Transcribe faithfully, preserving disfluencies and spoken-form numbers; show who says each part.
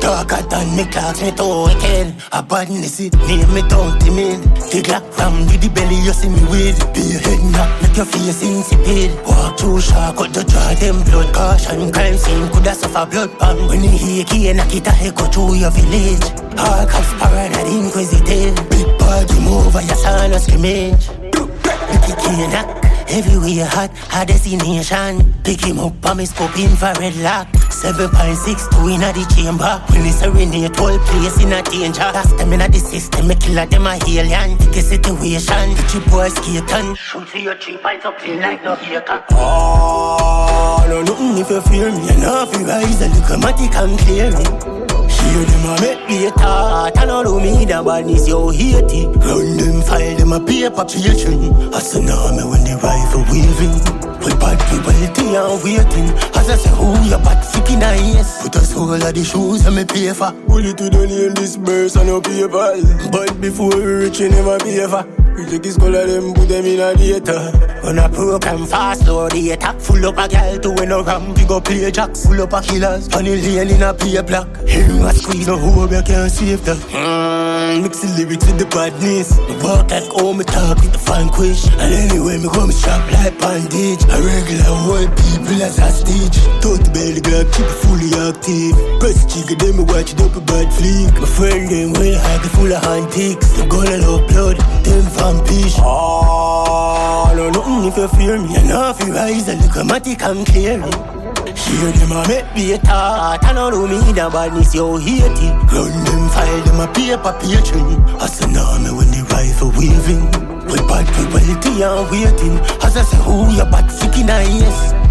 Speaker 1: Darker than me clocks, me toe again. A badness it, name me don't timid. The Glock from the belly, you see me with. Be your head knock, make your face insipid. Walk through shark, cut the draw them blood. Caution, crime scene, coulda suffer blood pang. When you hear key, knock it a echo through your village. All cops paranoid, inquisitive. Big party move, your son a scrimmage. Make it key knock, everywhere hot, hot destination. Pick him up, and me scope infrared lock. seven point six two in the chamber. When it's a serenade, whole place in a danger. Last time in the system, me killer them a alien. Take a situation, get your boy skate on. Shoot for your three points up, play like no haircut. Oh, no nothing if you fear me. You know if you rise a little matic and clear me. Hear them a make me a thought. I know me the badness you hate it. Run them, file them a paper patron. I say now me when the rifle waving. We bad people they are waiting. As I say who you bad freaking eyes. Put us all of the shoes and me pay for. Bullet to the name this verse and no paper. But before we reach you never pay for. We take his color them put them in a data. On a program fast load the attack. Full up a girl to win a ram. Big up play jacks. Full up a killers. Funny lane in a play block. Hearing a squeeze no hope you can't save that. Mm, mix the lyrics with the badness. Me walk like home, me talk with the vanquish. And anyway me go me strap like bandage. A regular white people as a stage. Thought the belly grab keep it fully active. Press trigger then me watch it up a bad flick. My friend them well hide the full of antiques. Them gonna love blood, them vampires. Oh, no nothing if you fear me. You know if you rise a little matic and clear me. Hear them a make me a thought. I know me the badness you hate it. Run them, file them a paper patron. I say now me when the rifle waving. We bad people they are waiting. As I say who you bad freaking eyes.